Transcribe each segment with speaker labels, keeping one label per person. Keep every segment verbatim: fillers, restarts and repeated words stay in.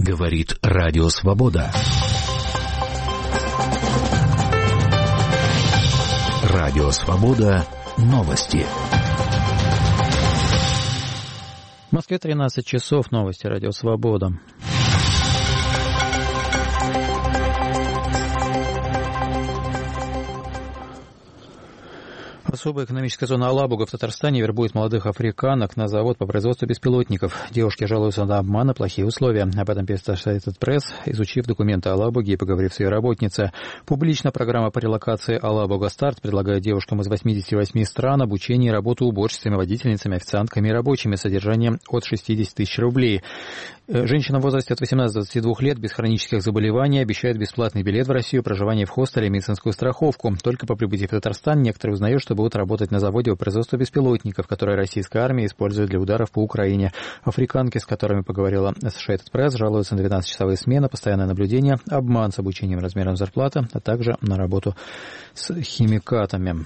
Speaker 1: Говорит Радио Свобода. Радио Свобода. Новости.
Speaker 2: В Москве тринадцать часов. Новости Радио Свобода. Особая экономическая зона Алабуга в Татарстане вербует молодых африканок на завод по производству беспилотников. Девушки жалуются на обман и плохие условия. Об этом пишет Associated Press, изучив документы Алабуги и поговорив с ее работницей. Публично программа по релокации Алабуга Старт предлагает девушкам из восьмидесяти восьми стран обучение и работу уборщицами, водительницами, официантками и рабочими с содержанием от шестидесяти тысяч рублей. Женщина в возрасте от восемнадцати до двадцати двух лет без хронических заболеваний обещает бесплатный билет в Россию, проживание в хостеле и медицинскую страховку. Только по прибытии в Татарстан некоторые узнают, что будут работать на заводе по производству беспилотников, которые российская армия использует для ударов по Украине. Африканки, с которыми поговорила Associated Press, жалуются на двенадцатичасовые смены, постоянное наблюдение, обман с обучением и размером зарплаты, а также на работу с химикатами.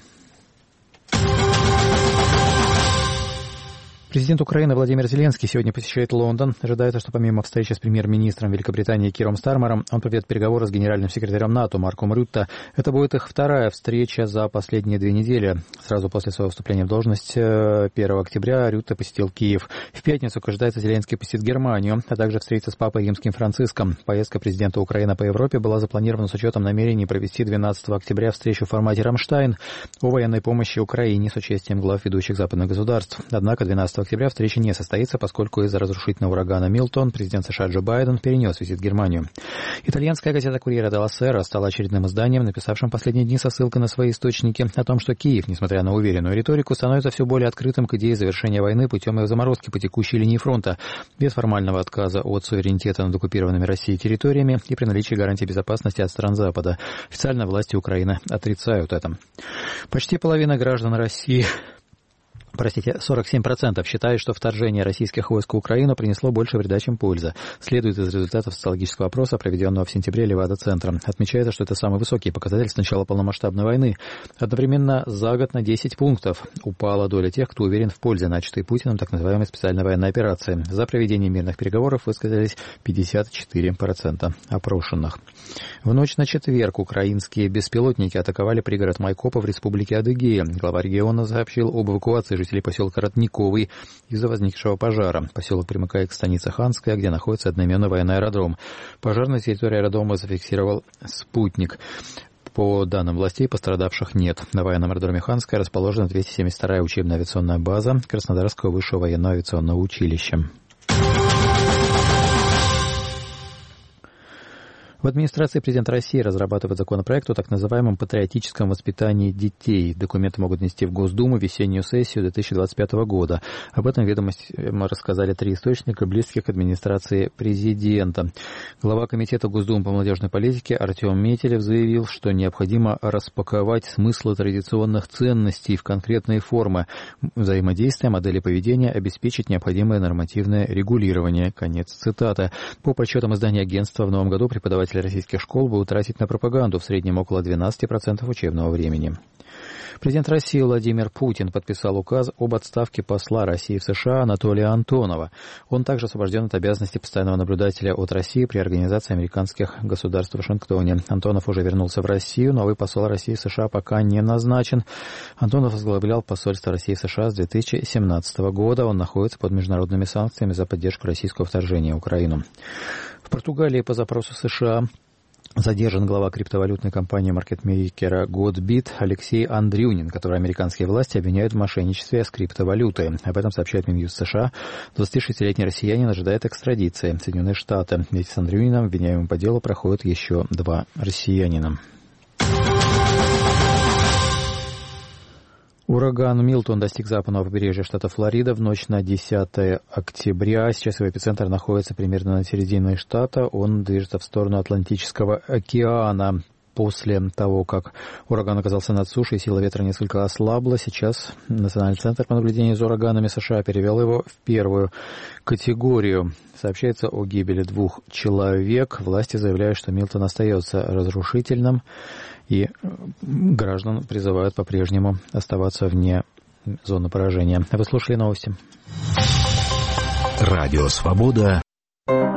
Speaker 2: Президент Украины Владимир Зеленский сегодня посещает Лондон. Ожидается, что помимо встречи с премьер-министром Великобритании Киром Стармером, он проведет переговоры с генеральным секретарем НАТО Марком Рютте. Это будет их вторая встреча за последние две недели. Сразу после своего вступления в должность первого октября Рютте посетил Киев. В пятницу, как ожидается, Зеленский посетит Германию, а также встретится с папой римским Франциском. Поездка президента Украины по Европе была запланирована с учетом намерений провести двенадцатого октября встречу в формате «Рамштайн» о военной помощи Украине с участием глав ведущих западных государств. Однако двенадцатого октября встреча не состоится, поскольку из-за разрушительного урагана Милтон президент США Джо Байден перенес визит в Германию. Итальянская газета «Корьере делла Сера» стала очередным изданием, написавшим последние дни со ссылкой на свои источники о том, что Киев, несмотря на уверенную риторику, становится все более открытым к идее завершения войны путем ее заморозки по текущей линии фронта, без формального отказа от суверенитета над оккупированными Россией территориями и при наличии гарантий безопасности от стран Запада. Официально власти Украины отрицают это. Почти половина граждан России... Простите, сорок семь процентов считают, что вторжение российских войск в Украину принесло больше вреда, чем пользы. Следует из результатов социологического опроса, проведенного в сентябре Левада-центром. Отмечается, что это самый высокий показатель с начала полномасштабной войны. Одновременно за год на десять пунктов упала доля тех, кто уверен в пользе начатой Путиным так называемой специальной военной операции. За проведение мирных переговоров высказались пятьдесят четыре процента опрошенных. В ночь на четверг украинские беспилотники атаковали пригород Майкопа в республике Адыгея. Глава региона сообщил об эвакуации жителей поселка Родниковый из-за возникшего пожара. Поселок примыкает к станице Ханская, где находится одноименный военный аэродром. Пожар на территории аэродрома зафиксировал спутник. По данным властей, пострадавших нет. На военном аэродроме Ханская расположена двести семьдесят вторая учебная авиационная база Краснодарского высшего военного авиационного училища. В администрации президента России разрабатывают законопроект о так называемом патриотическом воспитании детей. Документы могут внести в Госдуму в весеннюю сессию две тысячи двадцать пятого года. Об этом ведомостям рассказали три источника, близких к администрации президента. Глава комитета Госдумы по молодежной политике Артем Метелев заявил, что необходимо распаковать смыслы традиционных ценностей в конкретные формы, взаимодействия, модели поведения, обеспечить необходимое нормативное регулирование. Конец цитаты. По подсчетам издания агентства, в новом году преподаватели российских школ будут тратить на пропаганду в среднем около двенадцати процентов учебного времени. Президент России Владимир Путин подписал указ об отставке посла России в США Анатолия Антонова. Он также освобожден от обязанности постоянного наблюдателя от России при Организации американских государств в Вашингтоне. Антонов уже вернулся в Россию, новый посол России в США пока не назначен. Антонов возглавлял посольство России в США с две тысячи семнадцатого года. Он находится под международными санкциями за поддержку российского вторжения в Украину. В Португалии по запросу США задержан глава криптовалютной компании маркетмейкера Godbit Алексей Андрюнин, которого американские власти обвиняют в мошенничестве с криптовалютой. Об этом сообщает Минюст США. двадцатишестилетний россиянин ожидает экстрадиции в Соединенные Штаты. Вместе с Андрюниным, обвиняемым по делу, проходят еще два россиянина. Ураган Милтон достиг западного побережья штата Флорида в ночь на десятое октября. Сейчас его эпицентр находится примерно на середине штата. Он движется в сторону Атлантического океана. После того, как ураган оказался над сушей, сила ветра несколько ослабла. Сейчас Национальный центр по наблюдению за ураганами США перевел его в первую категорию. Сообщается о гибели двух человек. Власти заявляют, что Милтон остается разрушительным, и граждан призывают по-прежнему оставаться вне зоны поражения. Вы слушали новости.
Speaker 1: Радио «Свобода».